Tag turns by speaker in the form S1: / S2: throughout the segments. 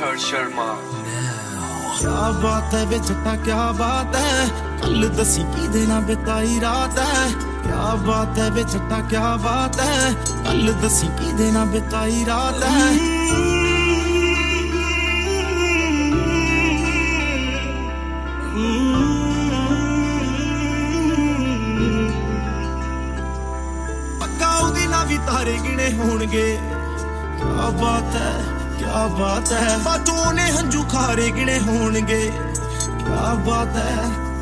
S1: हर्ष शर्मा
S2: क्या बात है वे जट्टा क्या बात है कल दसी की देना बिताई रात है क्या बात है वे जट्टा क्या बात है कल दसी की देना बिताई रात है तारे गिने होंगे क्या बात है बातों ने हंजू खारे गिने होंगे क्या बात है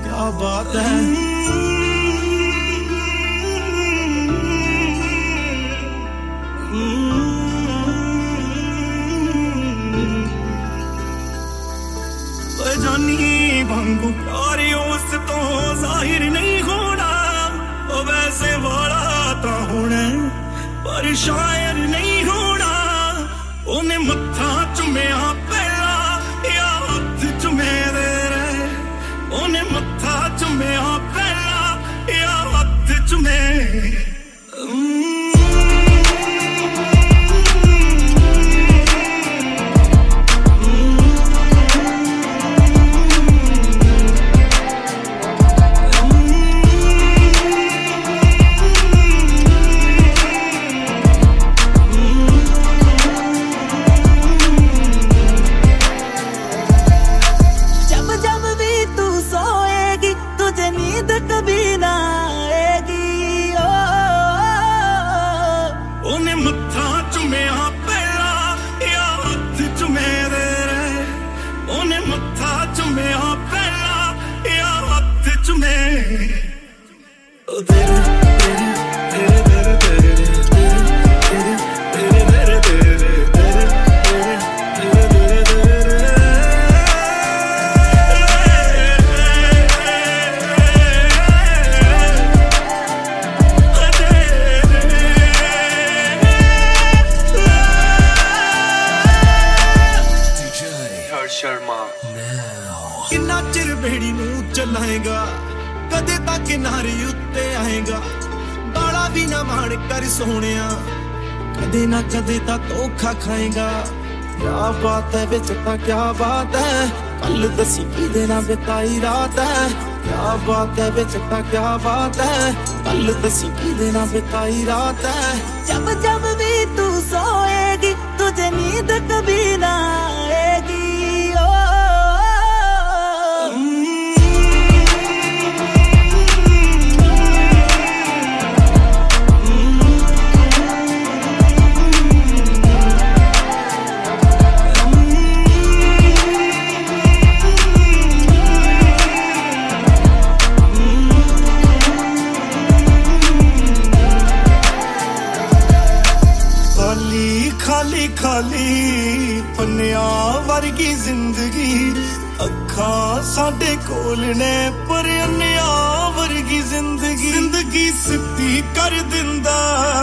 S2: जानी वांगू प्यार उस तो जाहिर नहीं होना ओ वैसे वाला तो होना पर शायर नहीं होना उन्हें मत्था चुमिया पहला या हाथ चुमे रे उन्हें मत्था चुमिया पहला या हाथ चुमे खाएगा क्या बात है वे जट्टा क्या बात है कल दसी की देना बिताई रात है क्या बात है वे जट्टा क्या बात है कल दसी की देना बिताई रात है
S3: जब जब भी तू सोएगी तुझे नींद कभी ना आएगी
S2: खाली पन्निया वर्गी जिंदगी अखा साडे कोल ने पर अन्निया वर्गी जिंदगी सिद्धी कर दिंदा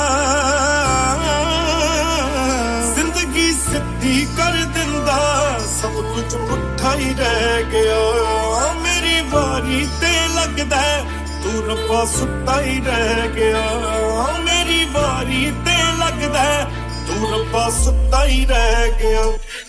S2: जिंदगी सिद्धी कर दिंदा सब कुछ पुट्ठा ही रह गया मेरी बारी ते लगदा तू रब्बा सुत्ता ही रह गया मेरी बारी ते लगदा तू रब्बा सुत्ता ही रह गया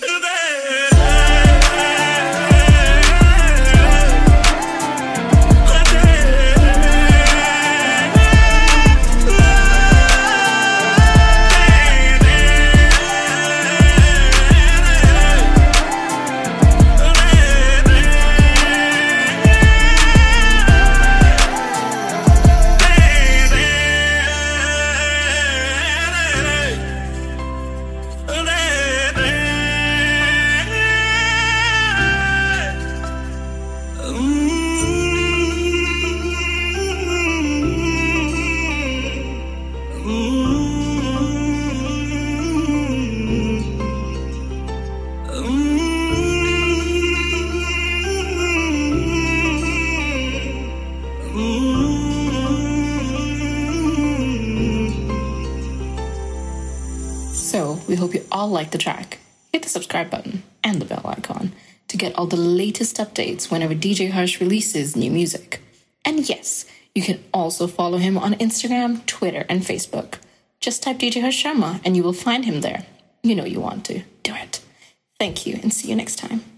S4: We hope you all like the track. Hit the subscribe button and the bell icon to get all the latest updates whenever DJ Harsh releases new music. And yes, you can also follow him on Instagram, Twitter, and Facebook. Just type DJ Harsh Sharma and you will find him there. You know you want to. Do it. Thank you and see you next time.